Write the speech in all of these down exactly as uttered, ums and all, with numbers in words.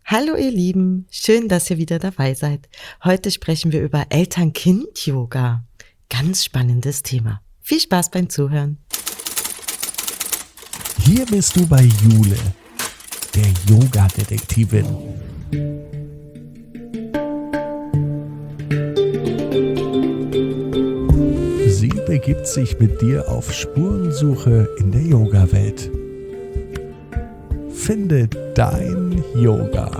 Hallo ihr Lieben, schön, dass ihr wieder dabei seid. Heute sprechen wir über Eltern-Kind-Yoga. Ganz spannendes Thema. Viel Spaß beim Zuhören. Hier bist du bei Jule, der Yoga-Detektivin. Sie begibt sich mit dir auf Spurensuche in der Yoga-Welt. Finde dein Yoga.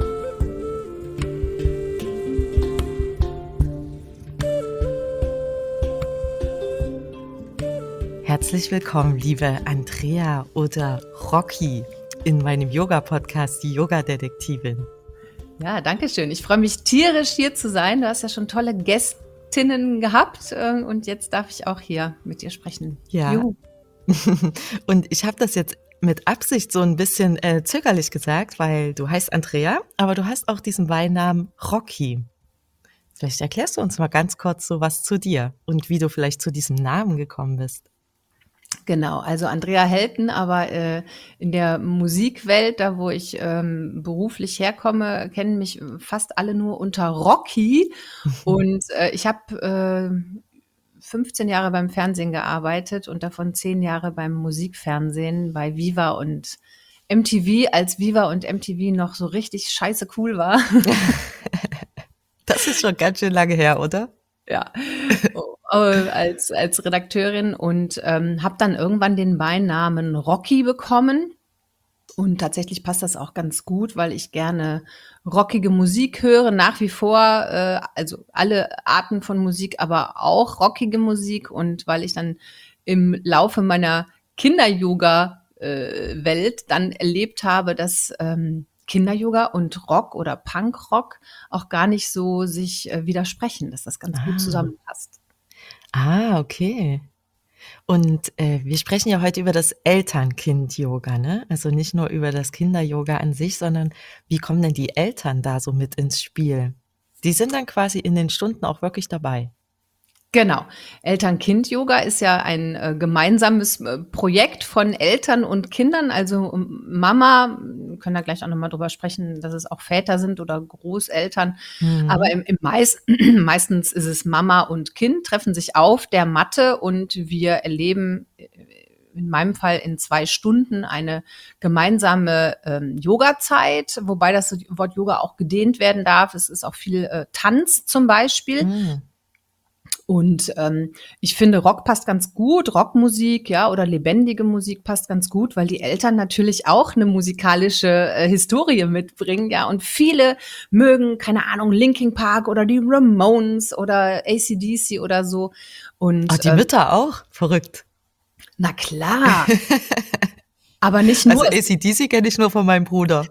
Herzlich willkommen, liebe Andrea oder Rocky, in meinem Yoga-Podcast, die Yoga-Detektivin. Ja, danke schön. Ich freue mich tierisch, hier zu sein. Du hast ja schon tolle Gästinnen gehabt äh, und jetzt darf ich auch hier mit dir sprechen. Ja. Juhu. Und ich habe das jetzt mit Absicht so ein bisschen äh, zögerlich gesagt, weil du heißt Andrea, aber du hast auch diesen Beinamen Rocky. Vielleicht erklärst du uns mal ganz kurz so was zu dir und wie du vielleicht zu diesem Namen gekommen bist. Genau, also Andrea Helten, aber äh, in der Musikwelt, da wo ich ähm, beruflich herkomme, kennen mich fast alle nur unter Rocky. Und äh, ich habe äh, fünfzehn Jahre beim Fernsehen gearbeitet und davon zehn Jahre beim Musikfernsehen bei Viva und M T V, als Viva und M T V noch so richtig scheiße cool war. Das ist schon ganz schön lange her, oder? Ja, als, als Redakteurin und ähm, habe dann irgendwann den Beinamen Rocky bekommen. Und tatsächlich passt das auch ganz gut, weil ich gerne rockige Musik höre, nach wie vor, äh, also alle Arten von Musik, aber auch rockige Musik. Und weil ich dann im Laufe meiner Kinder-Yoga-Welt dann erlebt habe, dass ähm, Kinder-Yoga und Rock oder Punk-Rock auch gar nicht so sich äh, widersprechen, dass das ganz Ah. gut zusammenpasst. Ah, okay. Und äh, wir sprechen ja heute über das Eltern-Kind-Yoga, ne? Also nicht nur über das Kinder-Yoga an sich, sondern wie kommen denn die Eltern da so mit ins Spiel? Die sind dann quasi in den Stunden auch wirklich dabei. Genau. Eltern-Kind-Yoga ist ja ein äh, gemeinsames äh, Projekt von Eltern und Kindern. Also um, Mama, wir können da gleich auch nochmal drüber sprechen, dass es auch Väter sind oder Großeltern. Mhm. Aber im, im meist, meistens ist es Mama und Kind, treffen sich auf der Matte und wir erleben äh, in meinem Fall in zwei Stunden eine gemeinsame ähm, Yoga-Zeit, wobei das Wort Yoga auch gedehnt werden darf. Es ist auch viel äh, Tanz zum Beispiel. Mhm. Und ähm, ich finde, Rock passt ganz gut, Rockmusik, ja, oder lebendige Musik passt ganz gut, weil die Eltern natürlich auch eine musikalische äh, Historie mitbringen, ja. Und viele mögen, keine Ahnung, Linkin Park oder die Ramones oder A C D C oder so. Und Ach, die ähm, Mütter auch? Verrückt. na klar. Aber nicht nur. Also A C D C kenne ich nur von meinem Bruder.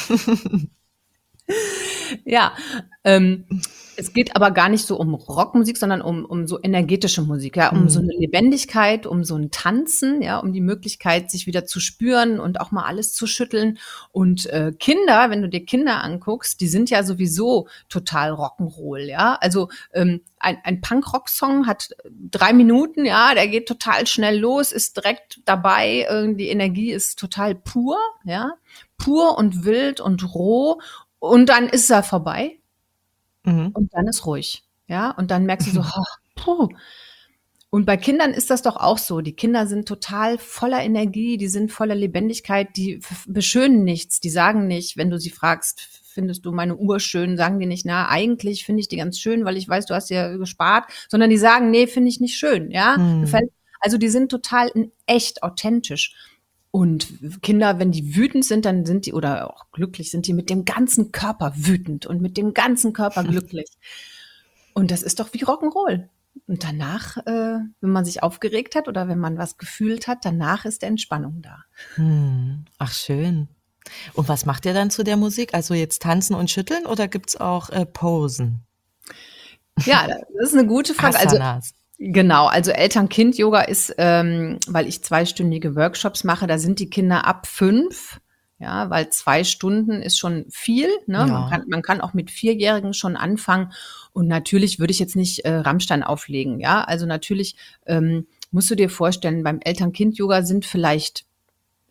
Ja, ähm, es geht aber gar nicht so um Rockmusik, sondern um, um so energetische Musik, ja, um Mhm. so eine Lebendigkeit, um so ein Tanzen, ja, um die Möglichkeit, sich wieder zu spüren und auch mal alles zu schütteln. Und äh, Kinder, wenn du dir Kinder anguckst, die sind ja sowieso total Rock'n'Roll, ja. Also ähm, ein, ein Punk-Rock-Song hat drei Minuten, ja, der geht total schnell los, ist direkt dabei, äh, die Energie ist total pur, ja, pur und wild und roh. Und dann ist er vorbei. Mhm. Und dann ist ruhig, ja? Und dann merkst du so, oh, puh. Und bei Kindern ist das doch auch so. Die Kinder sind total voller Energie, die sind voller Lebendigkeit, die f- beschönen nichts, die sagen nicht, wenn du sie fragst, findest du meine Uhr schön, sagen die nicht, na, eigentlich finde ich die ganz schön, weil ich weiß, du hast ja gespart, sondern die sagen, nee, finde ich nicht schön, ja? Mhm. Gefällt. Also die sind total in echt authentisch. Und Kinder, wenn die wütend sind, dann sind die, oder auch glücklich, sind die mit dem ganzen Körper wütend und mit dem ganzen Körper glücklich. Und das ist doch wie Rock'n'Roll. Und danach, äh, wenn man sich aufgeregt hat oder wenn man was gefühlt hat, danach ist Entspannung da. Hm. Ach, schön. Und was macht ihr dann zu der Musik? Also jetzt tanzen und schütteln oder gibt's auch äh, Posen? Ja, das ist eine gute Frage. Also Asanas. genau, also Eltern-Kind-Yoga ist, ähm, weil ich zweistündige Workshops mache, da sind die Kinder ab fünf, ja, weil zwei Stunden ist schon viel, ne? Ja. Man kann, man kann auch mit Vierjährigen schon anfangen. Und natürlich würde ich jetzt nicht äh, Rammstein auflegen, ja. Also natürlich ähm, musst du dir vorstellen, beim Eltern-Kind-Yoga sind vielleicht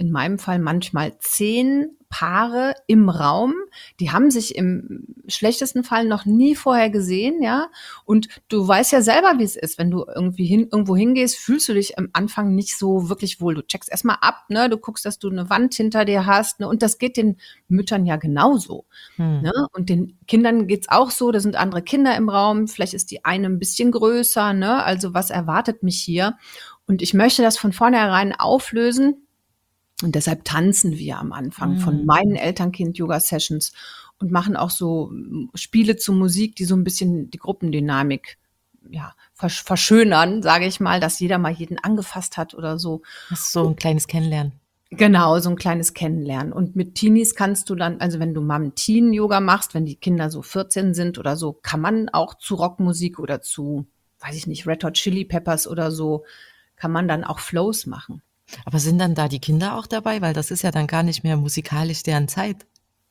in meinem Fall manchmal zehn Paare im Raum, die haben sich im schlechtesten Fall noch nie vorher gesehen, ja. Und du weißt ja selber, wie es ist, wenn du irgendwie hin, irgendwo hingehst, fühlst du dich am Anfang nicht so wirklich wohl. Du checkst erstmal ab, ne, du guckst, dass du eine Wand hinter dir hast, ne, und das geht den Müttern ja genauso, Hm. ne? Und den Kindern geht's auch so, da sind andere Kinder im Raum, vielleicht ist die eine ein bisschen größer, ne? Also was erwartet mich hier? Und ich möchte das von vornherein auflösen. Und deshalb tanzen wir am Anfang von Hm. meinen Elternkind-Yoga-Sessions und machen auch so mm, Spiele zur Musik, die so ein bisschen die Gruppendynamik, ja, versch verschönern, sage ich mal, dass jeder mal jeden angefasst hat oder so. Das ist so ein kleines Kennenlernen. Genau, so ein kleines Kennenlernen. Und mit Teenies kannst du dann, also wenn du Mom-Teen-Yoga machst, wenn die Kinder so vierzehn sind oder so, kann man auch zu Rockmusik oder zu, weiß ich nicht, Red Hot Chili Peppers oder so, kann man dann auch Flows machen. Aber sind dann da die Kinder auch dabei? Weil das ist ja dann gar nicht mehr musikalisch deren Zeit.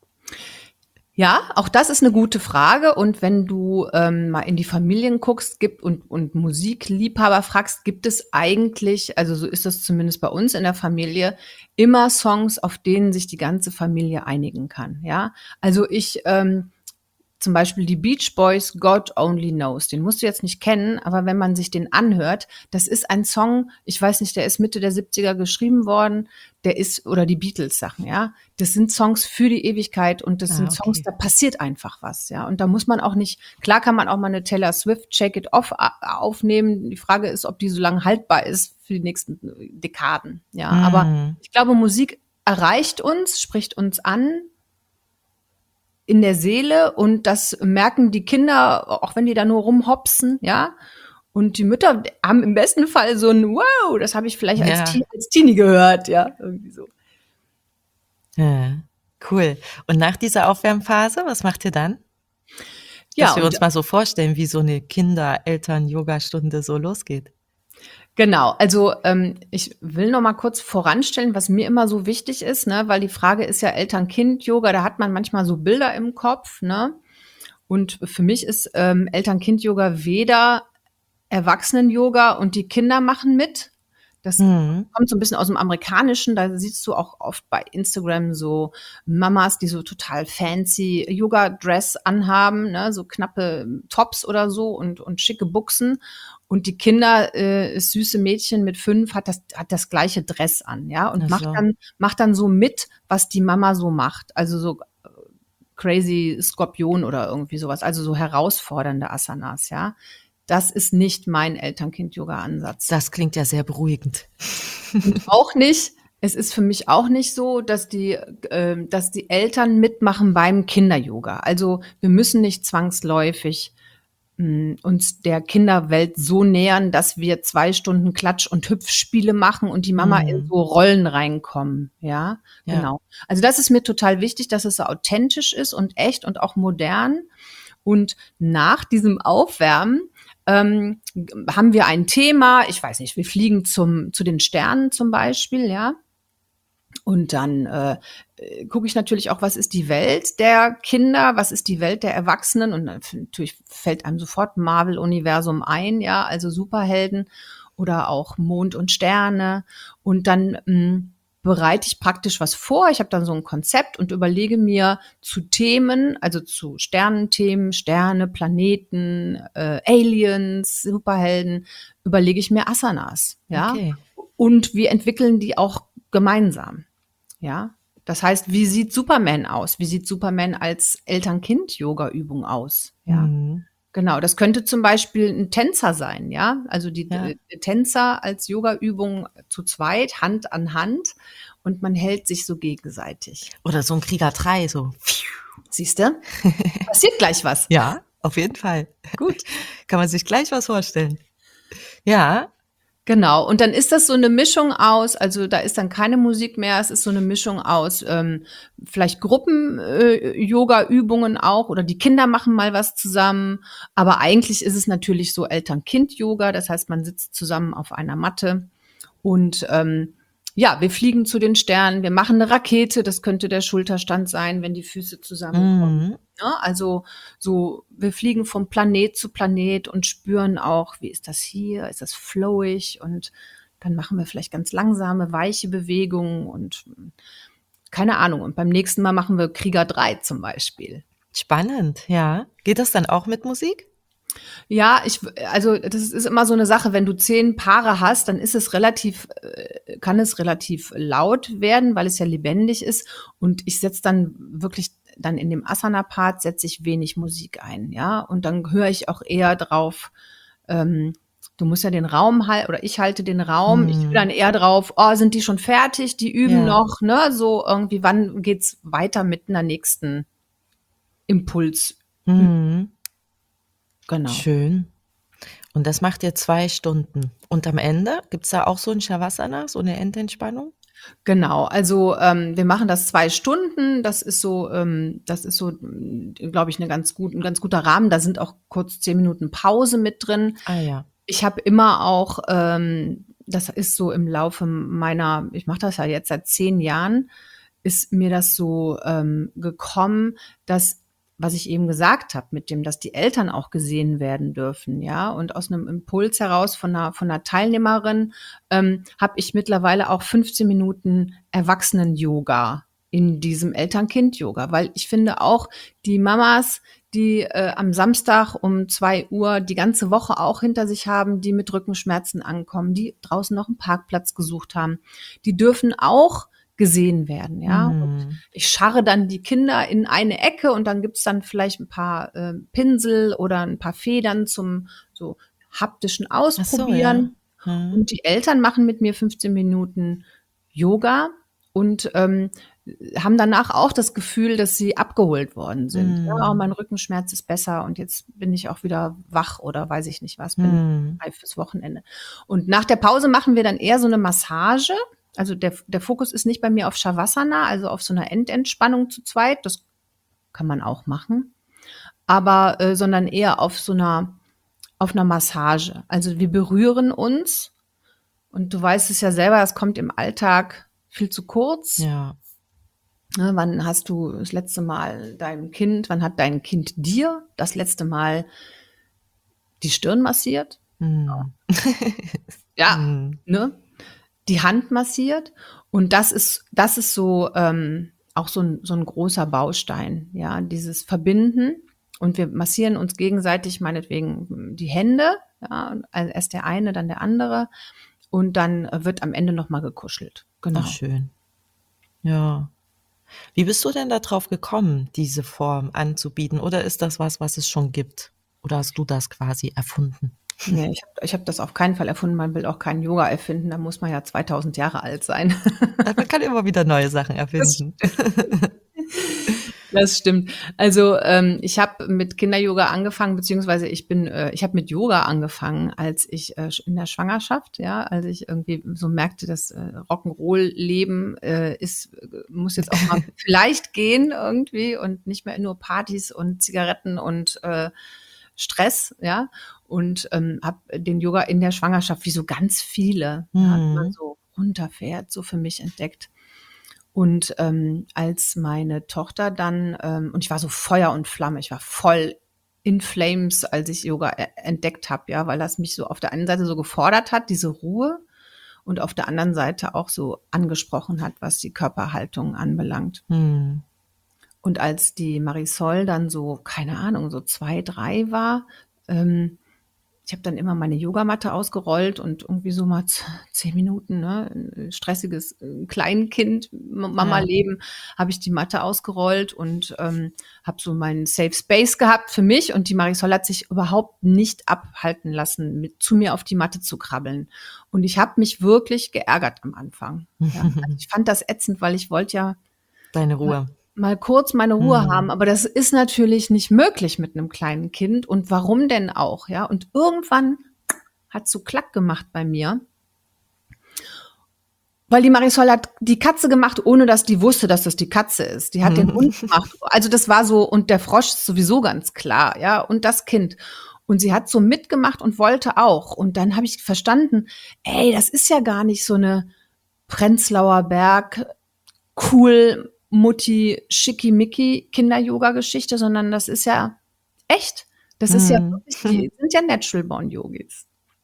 Ja, auch das ist eine gute Frage. Und wenn du ähm, mal in die Familien guckst gibt und, und Musikliebhaber fragst, gibt es eigentlich, also so ist das zumindest bei uns in der Familie, immer Songs, auf denen sich die ganze Familie einigen kann. Ja, also ich ähm, zum Beispiel die Beach Boys, God Only Knows. Den musst du jetzt nicht kennen, aber wenn man sich den anhört, das ist ein Song, ich weiß nicht, der ist Mitte der siebziger geschrieben worden, der ist, oder die Beatles-Sachen, ja. Das sind Songs für die Ewigkeit und das Ah, sind Songs, okay. da passiert einfach was, ja. Und da muss man auch nicht, klar kann man auch mal eine Taylor Swift Shake It Off a- aufnehmen. Die Frage ist, ob die so lange haltbar ist für die nächsten Dekaden, ja. Aber Hm. ich glaube, Musik erreicht uns, spricht uns an, in der Seele, und das merken die Kinder, auch wenn die da nur rumhopsen, ja. Und die Mütter haben im besten Fall so ein Wow, das habe ich vielleicht als, Ja. Teen, als Teenie gehört, ja, irgendwie so. Ja, cool. Und nach dieser Aufwärmphase, was macht ihr dann? Ja, Dass wir und uns mal so vorstellen, wie so eine Kinder-Eltern-Yoga-Stunde so losgeht. genau, also ähm, ich will noch mal kurz voranstellen, was mir immer so wichtig ist, ne, weil die Frage ist ja Eltern-Kind-Yoga, da hat man manchmal so Bilder im Kopf, ne? Und für mich ist ähm, Eltern-Kind-Yoga weder Erwachsenen-Yoga und die Kinder machen mit. Das Hm. kommt so ein bisschen aus dem Amerikanischen, da siehst du auch oft bei Instagram so Mamas, die so total fancy Yoga-Dress anhaben, ne, so knappe Tops oder so und, und schicke Buchsen. Und die Kinder, äh, das süße Mädchen mit fünf, hat das, hat das gleiche Dress an, ja, und Ach macht so. dann, macht dann so mit, was die Mama so macht. Also so äh, crazy Skorpion oder irgendwie sowas, also so herausfordernde Asanas, ja. Das ist nicht mein Eltern-Kind-Yoga-Ansatz. Das klingt ja sehr beruhigend. Und auch nicht, es ist für mich auch nicht so, dass die, äh, dass die Eltern mitmachen beim Kinder-Yoga. Also wir müssen nicht zwangsläufig mh, uns der Kinderwelt so nähern, dass wir zwei Stunden Klatsch- und Hüpfspiele machen und die Mama in Hm. so Rollen reinkommen. Ja, Ja. genau. Also das ist mir total wichtig, dass es so authentisch ist und echt und auch modern. Und nach diesem Aufwärmen ähm, haben wir ein Thema, ich weiß nicht, wir fliegen zum, zu den Sternen zum Beispiel, ja. Und dann äh, äh, gucke ich natürlich auch, was ist die Welt der Kinder, was ist die Welt der Erwachsenen. Und dann f- natürlich fällt einem sofort Marvel-Universum ein, ja, also Superhelden oder auch Mond und Sterne. Und dann mh, bereite ich praktisch was vor. Ich habe dann so ein Konzept und überlege mir zu Themen, also zu Sternenthemen, Sterne, Planeten, äh, Aliens, Superhelden, überlege ich mir Asanas, ja. Okay. Und wir entwickeln die auch gemeinsam, ja. Das heißt, wie sieht Superman aus? Wie sieht Superman als Eltern-Kind-Yoga-Übung aus? Ja, Hm. genau. Das könnte zum Beispiel ein Tänzer sein, ja. Also die Ja. äh, Tänzer als Yoga-Übung zu zweit, Hand an Hand, und man hält sich so gegenseitig. Oder so ein Krieger drei, so. Siehst du? Passiert gleich was. Ja, auf jeden Fall. Gut. Kann man sich gleich was vorstellen. Ja. Genau, und dann ist das so eine Mischung aus, also da ist dann keine Musik mehr, es ist so eine Mischung aus ähm, vielleicht Gruppen-Yoga-Übungen auch, oder die Kinder machen mal was zusammen, aber eigentlich ist es natürlich so Eltern-Kind-Yoga, das heißt, man sitzt zusammen auf einer Matte und ähm, ja, wir fliegen zu den Sternen, wir machen eine Rakete, das könnte der Schulterstand sein, wenn die Füße zusammenkommen. Mhm. Ne? Also so, wir fliegen vom Planet zu Planet und spüren auch, wie ist das hier, ist das flowig, und dann machen wir vielleicht ganz langsame, weiche Bewegungen und keine Ahnung. Und beim nächsten Mal machen wir Krieger drei zum Beispiel. Spannend, ja. Geht das dann auch mit Musik? Ja, ich, also das ist immer so eine Sache, wenn du zehn Paare hast, dann ist es relativ, äh, kann es relativ laut werden, weil es ja lebendig ist. Und ich setze dann wirklich, dann in dem Asana-Part setze ich wenig Musik ein, ja. Und dann höre ich auch eher drauf, ähm, du musst ja den Raum halten, oder ich halte den Raum. Ich höre dann eher drauf, oh, sind die schon fertig? Die üben Ja. noch, ne? So irgendwie, wann geht's weiter mit einer nächsten Impuls? Mhm. Genau. Schön. Und das macht ihr zwei Stunden. Und am Ende gibt's da auch so ein Shavasana, so eine Endentspannung? Genau, also ähm, wir machen das zwei Stunden. Das ist so, ähm, das ist so, glaube ich, eine ganz gut, ein ganz guter Rahmen. Da sind auch kurz zehn Minuten Pause mit drin. Ah ja. Ich habe immer auch, ähm, das ist so im Laufe meiner, ich mache das ja jetzt seit zehn Jahren, ist mir das so ähm, gekommen, dass, was ich eben gesagt habe, mit dem, dass die Eltern auch gesehen werden dürfen, ja, und aus einem Impuls heraus von einer, von einer Teilnehmerin ähm, habe ich mittlerweile auch fünfzehn Minuten Erwachsenen-Yoga in diesem Eltern-Kind-Yoga, weil ich finde auch, die Mamas, die äh, am Samstag um zwei Uhr die ganze Woche auch hinter sich haben, die mit Rückenschmerzen ankommen, die draußen noch einen Parkplatz gesucht haben, die dürfen auch gesehen werden, ja. Und Mhm. ich scharre dann die Kinder in eine Ecke und dann gibt's dann vielleicht ein paar äh, Pinsel oder ein paar Federn zum so haptischen Ach so, ja. Ausprobieren. Mhm. Und die Eltern machen mit mir fünfzehn Minuten Yoga und ähm, haben danach auch das Gefühl, dass sie abgeholt worden sind. Mhm. Ja, oh, mein Rückenschmerz ist besser und jetzt bin ich auch wieder wach oder weiß ich nicht was, bin Mhm. reif fürs Wochenende. Und nach der Pause machen wir dann eher so eine Massage. Also der, der Fokus ist nicht bei mir auf Shavasana, also auf so einer Endentspannung zu zweit. Das kann man auch machen. Aber, äh, sondern eher auf so einer, auf einer Massage. Also wir berühren uns. Und du weißt es ja selber, es kommt im Alltag viel zu kurz. Ja. Ne, wann hast du das letzte Mal deinem Kind, wann hat dein Kind dir das letzte Mal die Stirn massiert? Mhm. Ja, Mhm. ne? Die Hand massiert. Und das ist, das ist so ähm, auch so ein, so ein großer Baustein, ja, dieses Verbinden. Und wir massieren uns gegenseitig meinetwegen die Hände, ja, also erst der eine, dann der andere. Und dann wird am Ende nochmal gekuschelt. Genau. Ach, schön. Ja. Wie bist du denn da drauf gekommen, diese Form anzubieten? Oder ist das was, was es schon gibt? Oder hast du das quasi erfunden? Nee, ich habe ich hab das auf keinen Fall erfunden. Man will auch keinen Yoga erfinden. Da muss man ja zweitausend Jahre alt sein. Man kann immer wieder neue Sachen erfinden. Das stimmt. Also ähm, ich habe mit Kinder-Yoga angefangen, beziehungsweise ich bin, äh, ich habe mit Yoga angefangen, als ich äh, in der Schwangerschaft, ja, als ich irgendwie so merkte, das äh, Rock'n'Roll-Leben äh, ist, muss jetzt auch mal vielleicht gehen irgendwie und nicht mehr nur Partys und Zigaretten und äh, Stress, ja. Und ähm, habe den Yoga in der Schwangerschaft, wie so ganz viele, ja, wie man Mhm. so runterfährt, so für mich entdeckt. Und ähm, als meine Tochter dann, ähm, und ich war so Feuer und Flamme, ich war voll in Flames, als ich Yoga e- entdeckt habe, ja, weil das mich so auf der einen Seite so gefordert hat, diese Ruhe, und auf der anderen Seite auch so angesprochen hat, was die Körperhaltung anbelangt. Mhm. Und als die Marisol dann so, keine Ahnung, so zwei, drei war, ähm, ich habe dann immer meine Yogamatte ausgerollt und irgendwie so mal z- zehn Minuten, ne, ein stressiges äh, Kleinkind-Mama-Leben, habe ich die Matte ausgerollt und ähm, habe so meinen Safe Space gehabt für mich. Und die Marisol hat sich überhaupt nicht abhalten lassen, mit, zu mir auf die Matte zu krabbeln. Und ich habe mich wirklich geärgert am Anfang. Ja. Also ich fand das ätzend, weil ich wollte ja Deine Ruhe. mal kurz meine Ruhe Mhm. haben, aber das ist natürlich nicht möglich mit einem kleinen Kind. Und warum denn auch, ja? Und irgendwann hat so Klack gemacht bei mir, weil die Marisol hat die Katze gemacht, ohne dass die wusste, dass das die Katze ist. Die hat den Hund gemacht. Also das war so, und der Frosch ist sowieso ganz klar, ja, und das Kind. Und sie hat so mitgemacht und wollte auch. Und dann habe ich verstanden, ey, das ist ja gar nicht so eine Prenzlauer Berg, cool, Mutti, schickimicki Kinder-Yoga-Geschichte, sondern das ist ja echt. Das ist ja Mhm. wirklich, die sind ja Natural Born Yogis.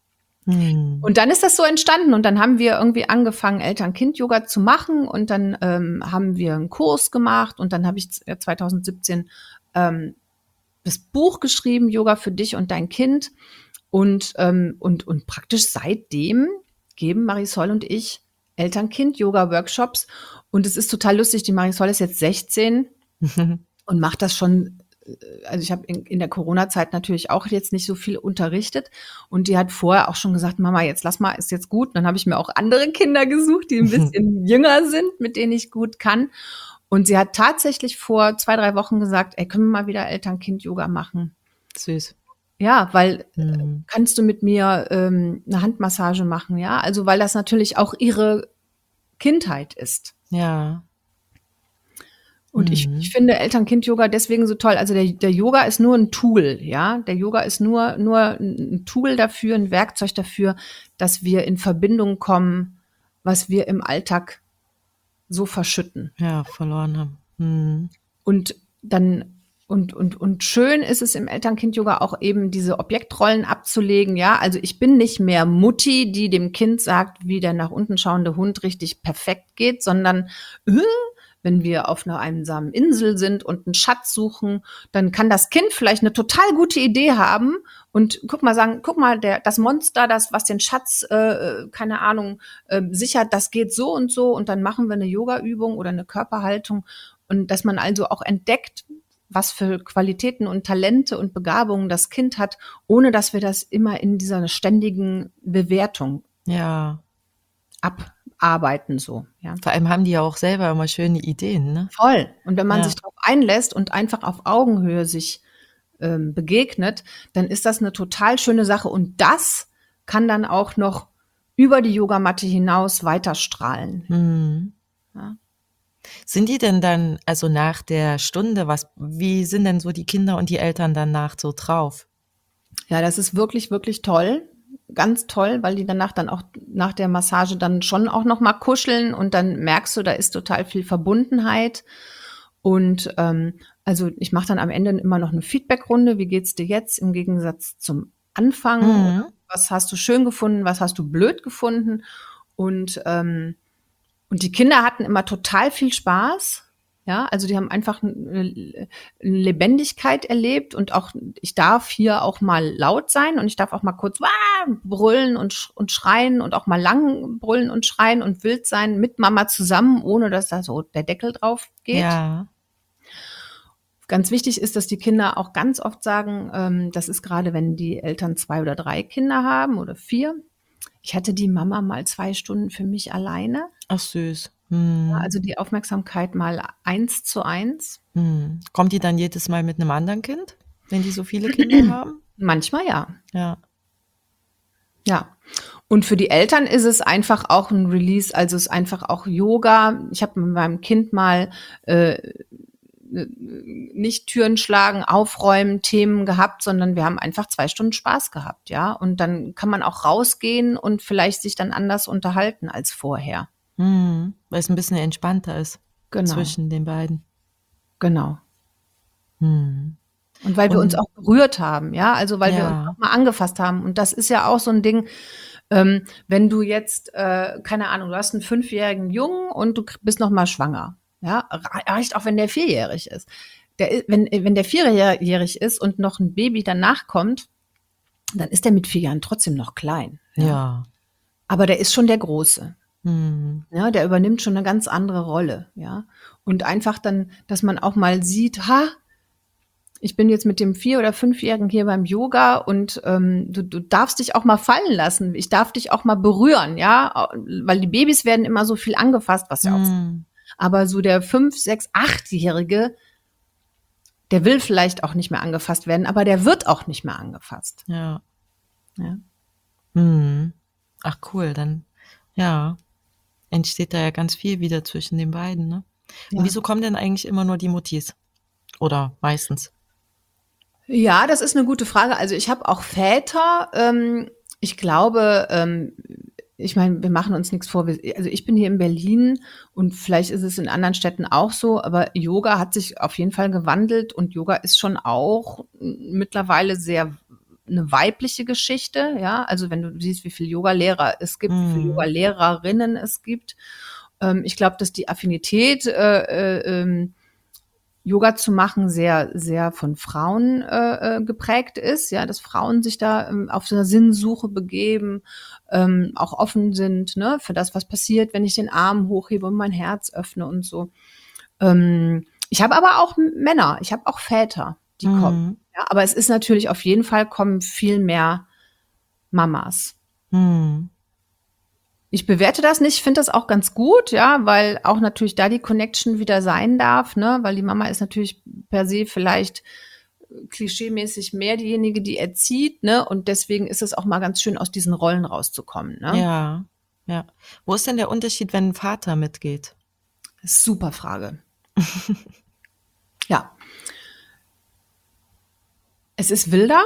Mhm. Und dann ist das so entstanden und dann haben wir irgendwie angefangen, Eltern-Kind-Yoga zu machen und dann ähm, haben wir einen Kurs gemacht und dann habe ich zwanzig siebzehn ähm, das Buch geschrieben, Yoga für dich und dein Kind. Und, ähm, und, und praktisch seitdem geben Marisol und ich Eltern-Kind-Yoga-Workshops. Und es ist total lustig, die Marisol ist jetzt sechzehn und macht das schon, also ich habe in, in der Corona-Zeit natürlich auch jetzt nicht so viel unterrichtet. Und die hat vorher auch schon gesagt, Mama, jetzt lass mal, ist jetzt gut. Und dann habe ich mir auch andere Kinder gesucht, die ein bisschen jünger sind, mit denen ich gut kann. Und sie hat tatsächlich vor zwei, drei Wochen gesagt, ey, können wir mal wieder Eltern-Kind-Yoga machen? Süß. Ja, weil Mhm. kannst du mit mir ähm, eine Handmassage machen, ja? Also weil das natürlich auch ihre Kindheit ist. Ja. Und ich, ich finde Eltern-Kind-Yoga deswegen so toll. Also der, der Yoga ist nur ein Tool, ja. Der Yoga ist nur, nur ein Tool dafür, ein Werkzeug dafür, dass wir in Verbindung kommen, was wir im Alltag so verschütten. Ja, verloren haben. Mhm. Und dann und und und schön ist es im Eltern-Kind-Yoga auch eben diese Objektrollen abzulegen, ja? Also, ich bin nicht mehr Mutti, die dem Kind sagt, wie der nach unten schauende Hund richtig perfekt geht, sondern äh, wenn wir auf einer einsamen Insel sind und einen Schatz suchen, dann kann das Kind vielleicht eine total gute Idee haben und guck mal sagen, guck mal, der das Monster, das was den Schatz, äh, keine Ahnung, äh, sichert, das geht so und so und dann machen wir eine Yogaübung oder eine Körperhaltung und dass man also auch entdeckt, was für Qualitäten und Talente und Begabungen das Kind hat, ohne dass wir das immer in dieser ständigen Bewertung Ja. abarbeiten, so, ja. Vor allem haben die ja auch selber immer schöne Ideen, ne? Voll. Und wenn man Ja. sich darauf einlässt und einfach auf Augenhöhe sich ähm, begegnet, dann ist das eine total schöne Sache. Und das kann dann auch noch über die Yogamatte hinaus weiterstrahlen. Mhm. Ja. Sind die denn dann, also nach der Stunde, was, wie sind denn so die Kinder und die Eltern danach so drauf? Ja, das ist wirklich, wirklich toll. Ganz toll, weil die danach dann auch nach der Massage dann schon auch noch mal kuscheln und dann merkst du, da ist total viel Verbundenheit. Und ähm, also ich mache dann am Ende immer noch eine Feedbackrunde. Wie geht's dir jetzt im Gegensatz zum Anfang? Mhm. Was hast du schön gefunden? Was hast du blöd gefunden? Und ähm, und die Kinder hatten immer total viel Spaß. Ja, also die haben einfach eine Lebendigkeit erlebt und auch, ich darf hier auch mal laut sein und ich darf auch mal kurz Wah! Brüllen und, sch- und schreien und auch mal lang brüllen und schreien und wild sein mit Mama zusammen, ohne dass da so der Deckel drauf geht. Ja. Ganz wichtig ist, dass die Kinder auch ganz oft sagen, ähm, das ist gerade, wenn die Eltern zwei oder drei Kinder haben oder vier. Ich hatte die Mama mal zwei Stunden für mich alleine. Ach süß. Mhm. Ja, also die Aufmerksamkeit mal eins zu eins. Mhm. Kommt die dann jedes Mal mit einem anderen Kind, wenn die so viele Kinder haben? Manchmal ja. Ja. Ja. Und für die Eltern ist es einfach auch ein Release, also es ist einfach auch Yoga. Ich habe mit meinem Kind mal äh, nicht Türen schlagen, aufräumen, Themen gehabt, sondern wir haben einfach zwei Stunden Spaß gehabt, ja. Und dann kann man auch rausgehen und vielleicht sich dann anders unterhalten als vorher. Mhm. Weil es ein bisschen entspannter ist Genau, zwischen den beiden. genau. Mhm. Und weil wir uns Und auch berührt haben, ja, also weil wir uns ja. auch mal angefasst haben. Und das ist ja auch so ein Ding, ähm, wenn du jetzt, äh, keine Ahnung, du hast einen fünfjährigen Jungen und du k- bist noch mal schwanger, ja, Re- reicht auch, wenn der vierjährig ist. Der, i- wenn, wenn der vierjährig ist und noch ein Baby danach kommt, dann ist der mit vier Jahren trotzdem noch klein, ja. Ja. Aber der ist schon der Große. Mhm. Ja, der übernimmt schon eine ganz andere Rolle, ja. Und einfach dann, dass man auch mal sieht, ha, ich bin jetzt mit dem vier- oder fünfjährigen hier beim Yoga und ähm, du, du darfst dich auch mal fallen lassen. Ich darf dich auch mal berühren, ja, weil die Babys werden immer so viel angefasst, was ja auch. Mhm. Aber so der fünf-, sechs-, achtjährige, der will vielleicht auch nicht mehr angefasst werden, aber der wird auch nicht mehr angefasst. Ja. Ja. Mhm. Ach cool, dann ja, entsteht da ja ganz viel wieder zwischen den beiden, ne? Und Ja. wieso kommen denn eigentlich immer nur die Muttis? Oder meistens? Ja, das ist eine gute Frage. Also ich habe auch Väter. Ähm, ich glaube, ähm, ich meine, wir machen uns nichts vor. Wir, also ich bin hier in Berlin und vielleicht ist es in anderen Städten auch so, aber Yoga hat sich auf jeden Fall gewandelt und Yoga ist schon auch mittlerweile sehr eine weibliche Geschichte, ja. Also wenn du siehst, wie viele Yoga-Lehrer es gibt, wie viele Mhm. Yoga-Lehrerinnen es gibt. Ähm, ich glaube, dass die Affinität, äh, äh, ähm, Yoga zu machen, sehr, sehr von Frauen äh, äh, geprägt ist, ja, dass Frauen sich da ähm, auf so einer Sinnsuche begeben, ähm, auch offen sind, ne, für das, was passiert, wenn ich den Arm hochhebe und mein Herz öffne und so. Ähm, ich habe aber auch M- Männer, ich habe auch Väter, die kommen. Mhm. Ja, aber es ist natürlich auf jeden Fall kommen viel mehr Mamas. Mhm. Ich bewerte das nicht, ich finde das auch ganz gut, ja, weil auch natürlich da die Connection wieder sein darf, ne, weil die Mama ist natürlich per se vielleicht äh, klischeemäßig mehr diejenige, die erzieht, ne, und deswegen ist es auch mal ganz schön, aus diesen Rollen rauszukommen, ne. Ja, ja. Wo ist denn der Unterschied, wenn ein Vater mitgeht? Super Frage. Ja, es ist wilder,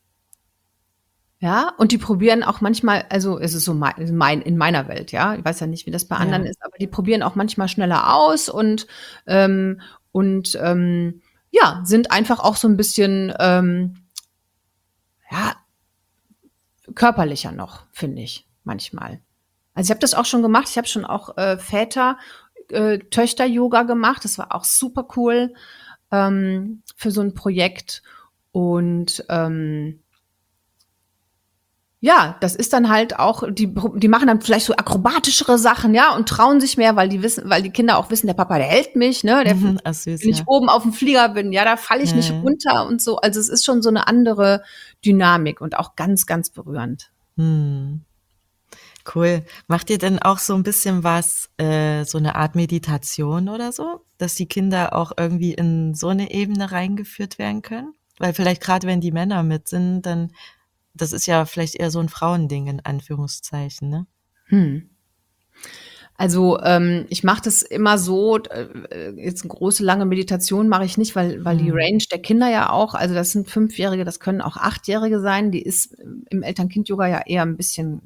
ja, und die probieren auch manchmal, also es ist so mein, mein in meiner Welt, ja, ich weiß ja nicht, wie das bei anderen Ja. ist, aber die probieren auch manchmal schneller aus und ähm, und ähm, ja, sind einfach auch so ein bisschen ähm, ja, körperlicher noch, finde ich, manchmal. Also ich habe das auch schon gemacht, ich habe schon auch äh, Väter, äh, Töchter-Yoga gemacht, das war auch super cool ähm, für so ein Projekt und ähm, ja, das ist dann halt auch, die, die machen dann vielleicht so akrobatischere Sachen, ja, und trauen sich mehr, weil die wissen, weil die Kinder auch wissen, der Papa, der hält mich, ne, der, Mhm. Ach süß, wenn ich ja. oben auf dem Flieger bin, ja, da falle ich nicht Äh. runter und so. Also es ist schon so eine andere Dynamik und auch ganz, ganz berührend. Mhm. Cool. Macht ihr denn auch so ein bisschen was, äh, so eine Art Meditation oder so, dass die Kinder auch irgendwie in so eine Ebene reingeführt werden können? Weil vielleicht gerade wenn die Männer mit sind, dann das ist ja vielleicht eher so ein Frauending in Anführungszeichen, ne? Hm. Also ähm, ich mache das immer so, äh, jetzt eine große, lange Meditation mache ich nicht, weil, weil die Mhm. Range der Kinder ja auch, also das sind Fünfjährige, das können auch Achtjährige sein, die ist im Eltern-Kind-Yoga ja eher ein bisschen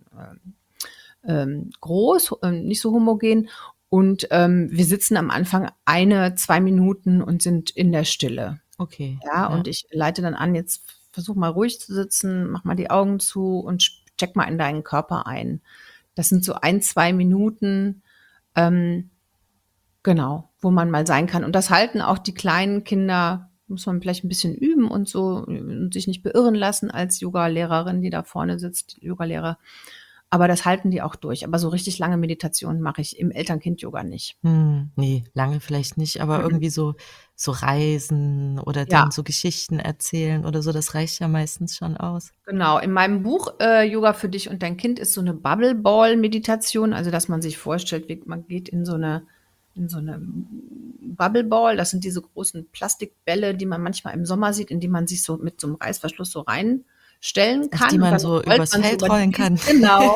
ähm, groß, ähm, nicht so homogen. Und ähm, wir sitzen am Anfang eine, zwei Minuten und sind in der Stille. Okay, Ja, ja. und ich leite dann an, jetzt versuch mal ruhig zu sitzen, mach mal die Augen zu und check mal in deinen Körper ein. Das sind so ein, zwei Minuten, ähm, genau, wo man mal sein kann. Und das halten auch die kleinen Kinder, muss man vielleicht ein bisschen üben und so und sich nicht beirren lassen als Yogalehrerin, die da vorne sitzt, Yogalehrer. Aber das halten die auch durch. Aber so richtig lange Meditationen mache ich im Eltern-Kind-Yoga nicht. Mhm. Ne, lange vielleicht nicht, aber Mhm. irgendwie so so Reisen oder Ja, denen so Geschichten erzählen oder so, das reicht ja meistens schon aus. genau. In meinem Buch äh, Yoga für dich und dein Kind ist so eine Bubble Ball Meditation, also dass man sich vorstellt, wie man geht in so eine in so eine Bubble Ball. Das sind diese großen Plastikbälle, die man manchmal im Sommer sieht, in die man sich so mit so einem Reißverschluss so reinstellen Ach, die kann und man dann so rollt übers man so Feld über die rollen Wiese. kann, Genau,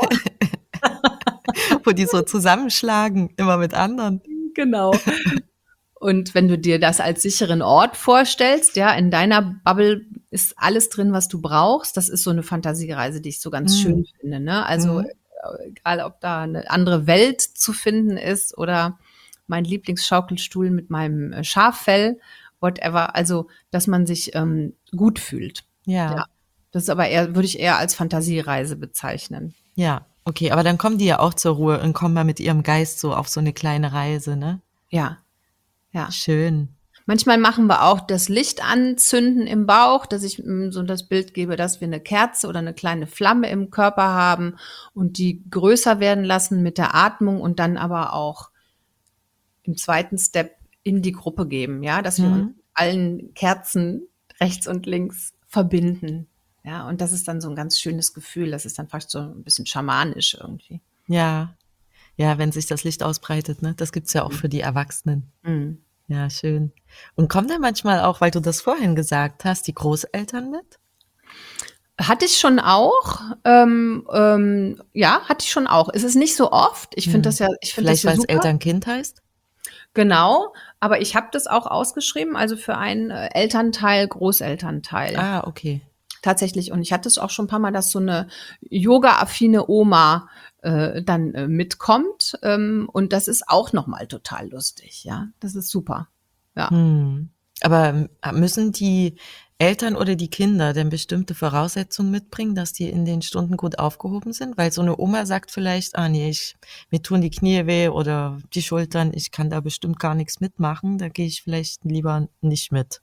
wo die so zusammenschlagen, immer mit anderen. genau. Und wenn du dir das als sicheren Ort vorstellst, ja, in deiner Bubble ist alles drin, was du brauchst. Das ist so eine Fantasiereise, die ich so ganz schön Mhm. finde, ne? Also, Mhm. äh, egal, ob da eine andere Welt zu finden ist oder mein Lieblingsschaukelstuhl mit meinem äh, Schaffell, whatever. Also, dass man sich ähm, gut fühlt. Ja, Ja, das ist aber eher, würde ich eher als Fantasiereise bezeichnen. ja, okay, aber dann kommen die ja auch zur Ruhe und kommen mal mit ihrem Geist so auf so eine kleine Reise, ne? Ja, ja. Schön. Manchmal machen wir auch das Licht anzünden im Bauch, dass ich mm, so das Bild gebe, dass wir eine Kerze oder eine kleine Flamme im Körper haben und die größer werden lassen mit der Atmung und dann aber auch im zweiten Step in die Gruppe geben, ja, dass wir uns Mhm. mit allen Kerzen rechts und links verbinden. Ja, und das ist dann so ein ganz schönes Gefühl. Das ist dann fast so ein bisschen schamanisch irgendwie. Ja, ja, wenn sich das Licht ausbreitet, ne? Das gibt's ja auch für die Erwachsenen. Mhm. Ja, schön. Und kommen da manchmal auch, weil du das vorhin gesagt hast, die Großeltern mit? Hatte ich schon auch. Ähm, ähm, ja, hatte ich schon auch. Es ist nicht so oft. Ich finde das Mhm. ja ich finde das Vielleicht, ja weil's super. Eltern-Kind heißt? Genau, aber ich habe das auch ausgeschrieben, also für einen äh, Elternteil, Großelternteil Ah, okay. tatsächlich. Und ich hatte es auch schon ein paar Mal, dass so eine yoga-affine Oma äh, dann äh, mitkommt. Ähm, und das ist auch noch mal total lustig, ja. Das ist super. Ja. Mhm. Aber m müssen die Eltern oder die Kinder denn bestimmte Voraussetzungen mitbringen, dass die in den Stunden gut aufgehoben sind? Weil so eine Oma sagt vielleicht, ah nee, ich, mir tun die Knie weh oder die Schultern, ich kann da bestimmt gar nichts mitmachen, da gehe ich vielleicht lieber nicht mit.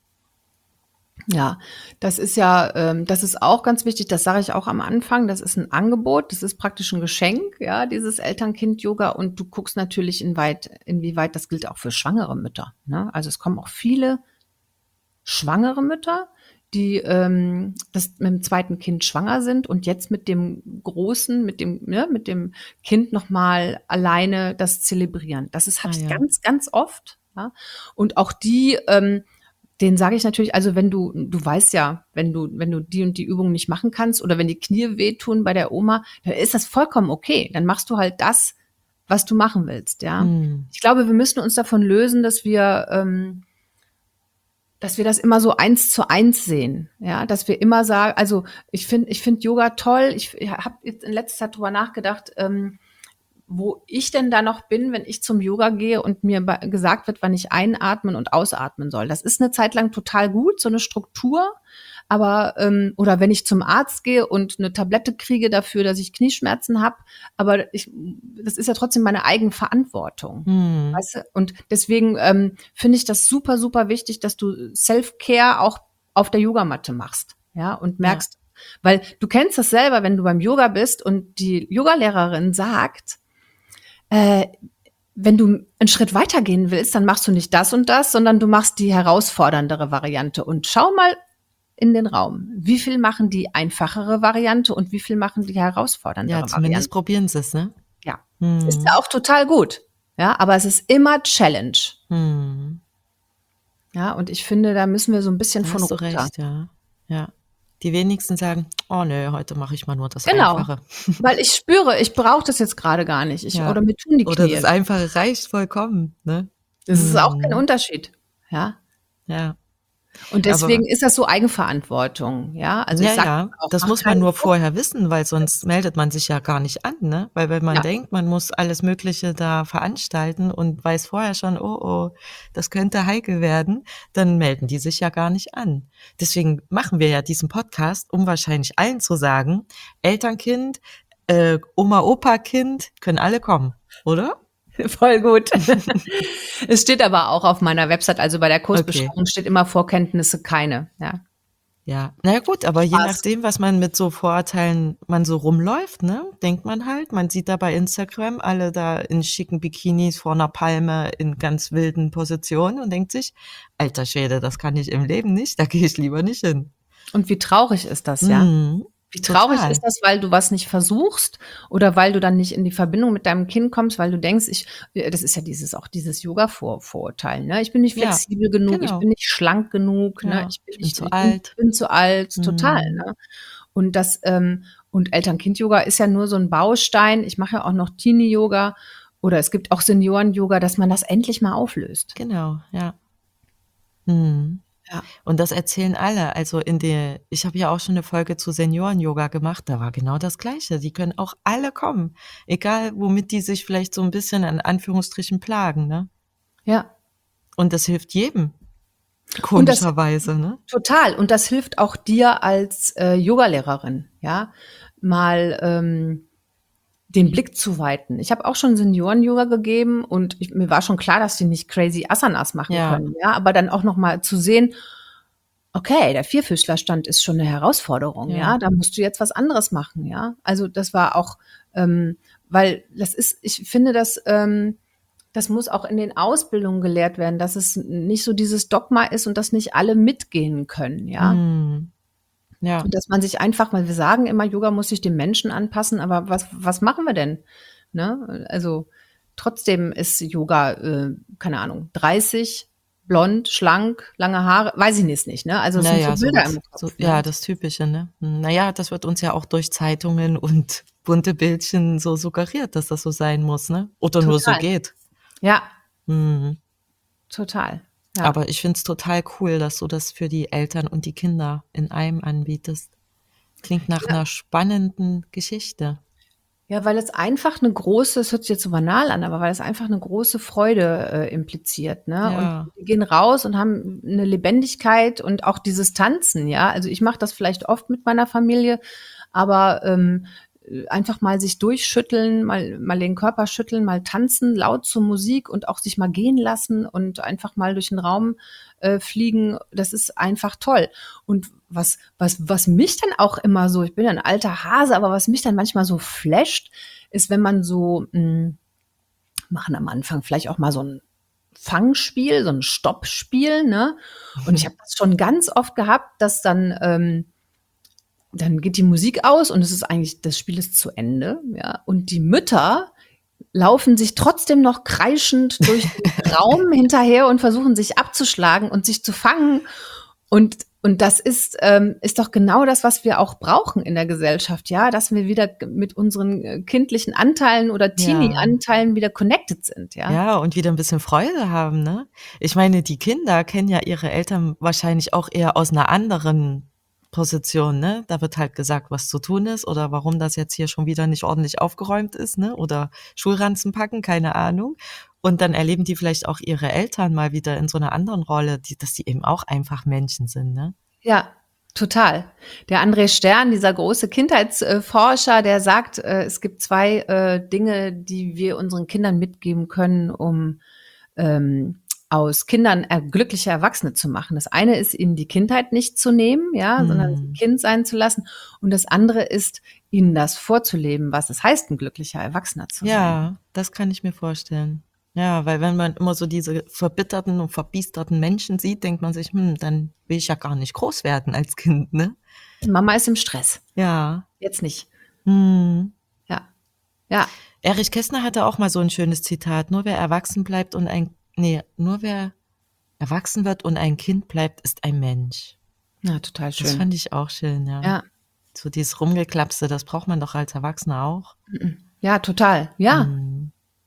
Ja, das ist ja, ähm, das ist auch ganz wichtig, das sage ich auch am Anfang, das ist ein Angebot, das ist praktisch ein Geschenk, ja, dieses Eltern-Kind-Yoga und du guckst natürlich inweit, inwieweit, das gilt auch für schwangere Mütter, ne? Also es kommen auch viele schwangere Mütter, die ähm, das mit dem zweiten Kind schwanger sind und jetzt mit dem Großen, mit dem, ne, mit dem Kind nochmal alleine das zelebrieren. Das ist, habe Ah ich ja. ganz, ganz oft. Ja? Und auch die, ähm, denen sage ich natürlich, also wenn du, du weißt ja, wenn du, wenn du die und die Übung nicht machen kannst oder wenn die Knie wehtun bei der Oma, dann ist das vollkommen okay. Dann machst du halt das, was du machen willst, ja. Hm. Ich glaube, wir müssen uns davon lösen, dass wir ähm, dass wir das immer so eins zu eins sehen, ja, dass wir immer sagen, also ich finde, ich finde Yoga toll. Ich, ich habe jetzt in letzter Zeit drüber nachgedacht, ähm, wo ich denn da noch bin, wenn ich zum Yoga gehe und mir ba- gesagt wird, wann ich einatmen und ausatmen soll. Das ist eine Zeit lang total gut, so eine Struktur. Aber, ähm, oder wenn ich zum Arzt gehe und eine Tablette kriege dafür, dass ich Knieschmerzen habe, aber ich, das ist ja trotzdem meine Eigenverantwortung. Hm. Weißt du? Und deswegen ähm, finde ich das super, super wichtig, dass du Self-Care auch auf der Yogamatte machst. Ja, und merkst, weil du kennst das selber, wenn du beim Yoga bist und die Yogalehrerin sagt, äh, wenn du einen Schritt weitergehen willst, dann machst du nicht das und das, sondern du machst die herausforderndere Variante. Und schau mal in den Raum. Wie viel machen die einfachere Variante und wie viel machen die herausforderndere Ja, zumindest Variante? probieren sie es, ne? Ja, Hm. ist ja auch total gut. Ja, aber es ist immer Challenge. Hm. Ja, und ich finde, da müssen wir so ein bisschen Da von hast du runter. recht, ja. Ja. Die wenigsten sagen, oh nö, heute mache ich mal nur das Genau, Einfache. weil ich spüre, ich brauche das jetzt gerade gar nicht. Ich, Ja. oder mir tun die Oder Knie. das Einfache reicht vollkommen, ne? Das ist auch kein Hm. Unterschied. Ja. Ja. Und Aber deswegen ist das so Eigenverantwortung. Ja, also ich ja, sage ja, auch, das mach muss man keinen nur Druck. vorher wissen, weil sonst meldet man sich ja gar nicht an, ne? Weil wenn man Ja, denkt, man muss alles Mögliche da veranstalten und weiß vorher schon, oh, oh, das könnte heikel werden, dann melden die sich ja gar nicht an. Deswegen machen wir ja diesen Podcast, um wahrscheinlich allen zu sagen, Elternkind, äh, Oma, Opa, Kind, können alle kommen, oder? voll gut. Es steht aber auch auf meiner Website, also bei der Okay. Kursbeschreibung steht immer Vorkenntnisse keine. Ja. Ja, na ja gut, aber je Spaß. nachdem, was man mit so Vorurteilen man so rumläuft, ne, denkt man halt, man sieht da bei Instagram alle da in schicken Bikinis vor einer Palme in ganz wilden Positionen und denkt sich, alter Schwede, das kann ich im Leben nicht, da gehe ich lieber nicht hin. Und wie traurig ist das, ja? Mhm, Wie traurig total. ist das, weil du was nicht versuchst oder weil du dann nicht in die Verbindung mit deinem Kind kommst, weil du denkst, ich, das ist ja dieses, auch dieses Yoga-Vorurteil, ne? Ich bin nicht Ja, flexibel genug, ich genau. bin nicht schlank genug, ne? Ja, Ich bin ich bin nicht, zu ich bin, alt. bin zu alt, total, Mhm, ne? Und das, ähm, und Eltern-Kind-Yoga ist ja nur so ein Baustein. Ich mache ja auch noch Teenie-Yoga oder es gibt auch Senioren-Yoga, dass man das endlich mal auflöst. genau, ja. Mhm. Ja. Und das erzählen alle. Also in der, ich habe ja auch schon eine Folge zu Senioren-Yoga gemacht, da war genau das Gleiche. Die können auch alle kommen, egal womit die sich vielleicht so ein bisschen in Anführungsstrichen plagen, ne? Ja. Und das hilft jedem, Und das komischerweise, ne? total. Und das hilft auch dir als äh, Yogalehrerin, ja, mal ähm, den Blick zu weiten. Ich habe auch schon Senioren-Yoga gegeben und ich, mir war schon klar, dass die nicht crazy Asanas machen Ja. können, ja, aber dann auch noch mal zu sehen, okay, der Vierfüßlerstand ist schon eine Herausforderung, ja. Ja. Da musst du jetzt was anderes machen, ja. Also das war auch, ähm, weil das ist, ich finde, dass ähm, das muss auch in den Ausbildungen gelehrt werden, dass es nicht so dieses Dogma ist und dass nicht alle mitgehen können, ja. Mhm. Ja, Und dass man sich einfach, weil wir sagen immer, Yoga muss sich dem Menschen anpassen, aber was, was machen wir denn? Ne? Also trotzdem ist Yoga, äh, keine Ahnung, dreißig, blond, schlank, lange Haare, weiß ich jetzt nicht, ne? Also es sind naja, so Bilder sowas, im Kopf. so, Ne? ja, das Typische, ne? Naja, das wird uns ja auch durch Zeitungen und bunte Bildchen so suggeriert, dass das so sein muss, ne? Oder nur so Total. geht. Ja, Mhm. total. Ja. Aber ich find's total cool, dass du das für die Eltern und die Kinder in einem anbietest. Klingt nach Ja. einer spannenden Geschichte. Ja, weil es einfach eine große, es hört sich jetzt so banal an, aber weil es einfach eine große Freude äh, impliziert, ne? Und Ja. die gehen raus und haben eine Lebendigkeit und auch dieses Tanzen, ja. Also ich mache das vielleicht oft mit meiner Familie, aber ähm, äh, einfach mal sich durchschütteln, mal, mal den Körper schütteln, mal tanzen, laut zur Musik und auch sich mal gehen lassen und einfach mal durch den Raum äh, fliegen. Das ist einfach toll. Und was, was, was mich dann auch immer so, ich bin ja ein alter Hase, aber was mich dann manchmal so flasht, ist, wenn man so, mh, machen am Anfang vielleicht auch mal so ein Fangspiel, so ein Stoppspiel, ne? Und ich habe das schon ganz oft gehabt, dass dann, ähm, dann geht die Musik aus und es ist eigentlich, das Spiel ist zu Ende, ja. Und die Mütter laufen sich trotzdem noch kreischend durch den Raum hinterher und versuchen sich abzuschlagen und sich zu fangen. Und, und das ist, ähm, ist doch genau das, was wir auch brauchen in der Gesellschaft, ja, dass wir wieder mit unseren äh, kindlichen Anteilen oder Ja. Teenie-Anteilen wieder connected sind, ja. Ja, und wieder ein bisschen Freude haben, ne? Ich meine, die Kinder kennen ja ihre Eltern wahrscheinlich auch eher aus einer anderen Position, ne? Da wird halt gesagt, was zu tun ist oder warum das jetzt hier schon wieder nicht ordentlich aufgeräumt ist, ne? Oder Schulranzen packen, keine Ahnung. Und dann erleben die vielleicht auch ihre Eltern mal wieder in so einer anderen Rolle, die, dass die eben auch einfach Menschen sind, ne? Ja, total. Der André Stern, dieser große Kindheitsforscher, der sagt, äh, es gibt zwei äh, Dinge, die wir unseren Kindern mitgeben können, um ähm, aus Kindern äh, glückliche Erwachsene zu machen. Das eine ist, ihnen die Kindheit nicht zu nehmen, ja, sondern sie Hm. Kind sein zu lassen. Und das andere ist, ihnen das vorzuleben, was es heißt, ein glücklicher Erwachsener zu sein. Ja, das kann ich mir vorstellen. Ja, weil wenn man immer so diese verbitterten und verbiesterten Menschen sieht, denkt man sich, hm, dann will ich ja gar nicht groß werden als Kind, ne? Mama ist im Stress. Ja. Jetzt nicht. Hm. Ja. Ja. Erich Kästner hatte auch mal so ein schönes Zitat. Nur wer erwachsen bleibt und ein, nee, nur wer erwachsen wird und ein Kind bleibt, ist ein Mensch. Ja, total schön. Das fand ich auch schön, ja. Ja. So dieses Rumgeklapse, das braucht man doch als Erwachsener auch. Ja, total. Ja. Hm.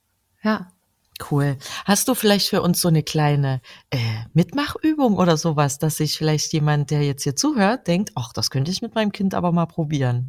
Ja. Cool. Hast du vielleicht für uns so eine kleine äh, Mitmachübung oder sowas, dass sich vielleicht jemand, der jetzt hier zuhört, denkt, ach, das könnte ich mit meinem Kind aber mal probieren?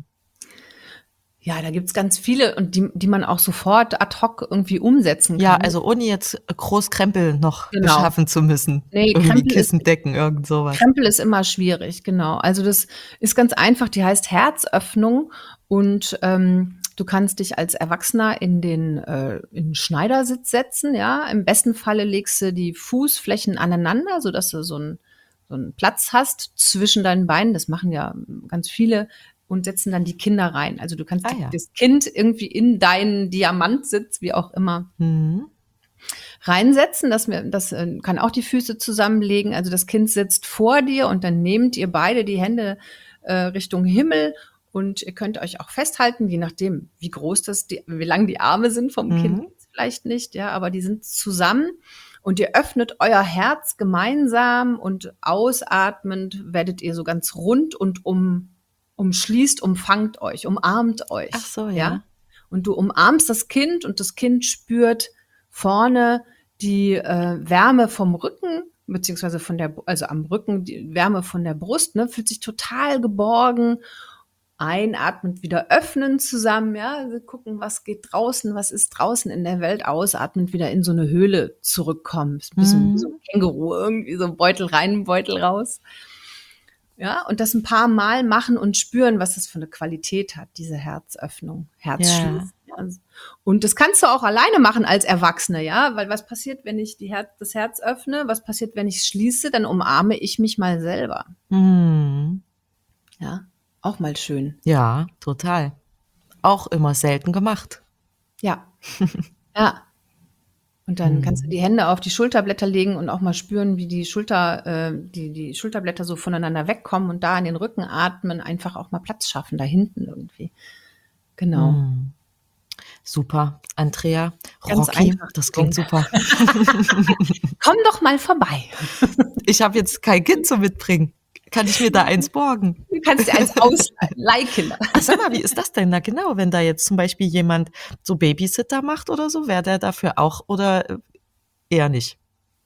Ja, da gibt's ganz viele und die, die man auch sofort ad hoc irgendwie umsetzen kann. Ja, also ohne jetzt groß Krempel noch Genau. beschaffen zu müssen. Nee, Irgendwie Krempel Kissen, ist- Decken, irgend sowas. Krempel ist immer schwierig, genau. Also das ist ganz einfach, die heißt Herzöffnung und ähm, du kannst dich als Erwachsener in den, äh, in den Schneidersitz setzen, ja. Im besten Falle legst du die Fußflächen aneinander, sodass du so einen, so einen Platz hast zwischen deinen Beinen. Das machen ja ganz viele und setzen dann die Kinder rein. Also du kannst Ah, die, ja. das Kind irgendwie in deinen Diamantsitz, wie auch immer, Mhm. reinsetzen. Das, mir- das äh, kann auch die Füße zusammenlegen. Also das Kind sitzt vor dir und dann nehmt ihr beide die Hände äh, Richtung Himmel und ihr könnt euch auch festhalten, je nachdem, wie groß das, die, wie lang die Arme sind vom Mhm. Kind, vielleicht nicht, ja, aber die sind zusammen und ihr öffnet euer Herz gemeinsam und ausatmend werdet ihr so ganz rund und um, umschließt, umfangt euch, umarmt euch. Ach so, ja. Und du umarmst das Kind und das Kind spürt vorne die äh, Wärme vom Rücken, beziehungsweise von der, also am Rücken, die Wärme von der Brust, ne, fühlt sich total geborgen. Einatmend wieder öffnen zusammen, ja, also gucken, was geht draußen, was ist draußen in der Welt, ausatmend wieder in so eine Höhle zurückkommen. Ist ein bisschen Mhm. wie so ein Känguru, irgendwie so ein Beutel rein, Beutel raus. Ja, und das ein paar Mal machen und spüren, was das für eine Qualität hat, diese Herzöffnung, Herzschließen. Ja. Und das kannst du auch alleine machen als Erwachsene, ja, weil was passiert, wenn ich die Herz, das Herz öffne? Was passiert, wenn ich es schließe? Dann umarme ich mich mal selber. Mhm. Ja, auch mal schön. Ja, total. Auch immer selten gemacht. Ja, ja. Und dann Mhm. kannst du die Hände auf die Schulterblätter legen und auch mal spüren, wie die Schulter, äh, die, die Schulterblätter so voneinander wegkommen und da in den Rücken atmen, einfach auch mal Platz schaffen, da hinten irgendwie. Genau. Mhm. Super. Andrea, Ganz Rocky, einfach. das klingt super. Komm doch mal vorbei. Ich habe jetzt kein Kind zum Mitbringen. Kann ich mir da eins borgen? Du kannst dir eins ausleihen. Leihkinder. Ach, sag mal, wie ist das denn da genau, wenn da jetzt zum Beispiel jemand so Babysitter macht oder so? Wäre der dafür auch oder äh, eher nicht?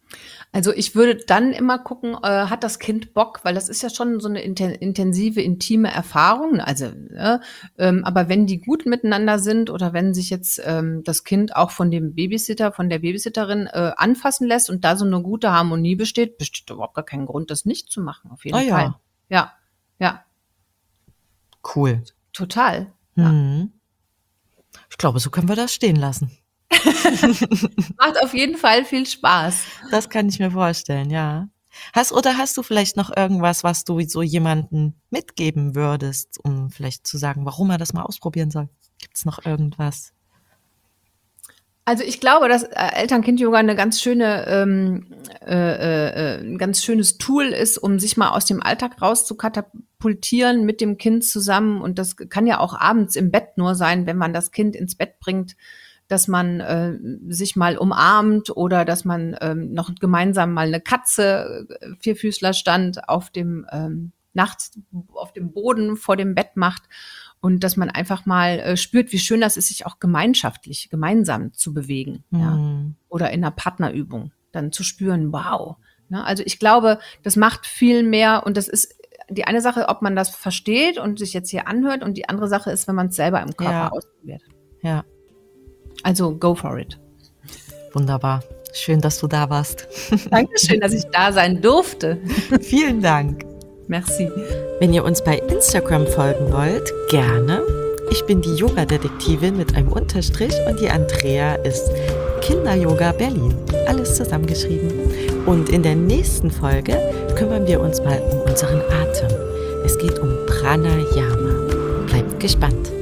Also ich würde dann immer gucken, äh, hat das Kind Bock, weil das ist ja schon so eine inten intensive, intime Erfahrung. Also, ne? ähm, aber wenn die gut miteinander sind oder wenn sich jetzt ähm, das Kind auch von dem Babysitter, von der Babysitterin äh, anfassen lässt und da so eine gute Harmonie besteht, besteht überhaupt gar kein Grund, das nicht zu machen, auf jeden Ah Fall. ja, Ja, ja, cool. total. Ja. Mhm. Ich glaube, so können wir das stehen lassen. Macht auf jeden Fall viel Spaß. Das kann ich mir vorstellen, ja. Hast oder hast du vielleicht noch irgendwas, was du so jemandem mitgeben würdest, um vielleicht zu sagen, warum er das mal ausprobieren soll? Gibt's noch irgendwas? Also ich glaube, dass äh, Eltern-Kind-Yoga eine ganz schöne, ähm, äh, äh, ein ganz schönes Tool ist, um sich mal aus dem Alltag rauszukatapultieren mit dem Kind zusammen. Und das kann ja auch abends im Bett nur sein, wenn man das Kind ins Bett bringt, dass man äh, sich mal umarmt oder dass man ähm, noch gemeinsam mal eine Katze, äh, Vierfüßlerstand auf dem ähm, nachts auf dem Boden vor dem Bett macht. Und dass man einfach mal äh, spürt, wie schön das ist, sich auch gemeinschaftlich, gemeinsam zu bewegen. Ja? Hm. Oder in einer Partnerübung dann zu spüren, wow. Ne? Also ich glaube, das macht viel mehr und das ist die eine Sache, ob man das versteht und sich jetzt hier anhört und die andere Sache ist, wenn man es selber im Körper Ja. ausprobiert. Ja, Also go for it. wunderbar. Schön, dass du da warst. Dankeschön, dass ich da sein durfte. Vielen Dank. Merci. Wenn ihr uns bei Instagram folgen wollt, gerne. Ich bin die Yoga-Detektivin mit einem Unterstrich und die Andrea ist Kinder-Yoga Berlin. Alles zusammengeschrieben. Und in der nächsten Folge kümmern wir uns mal um unseren Atem. Es geht um Pranayama. Bleibt gespannt.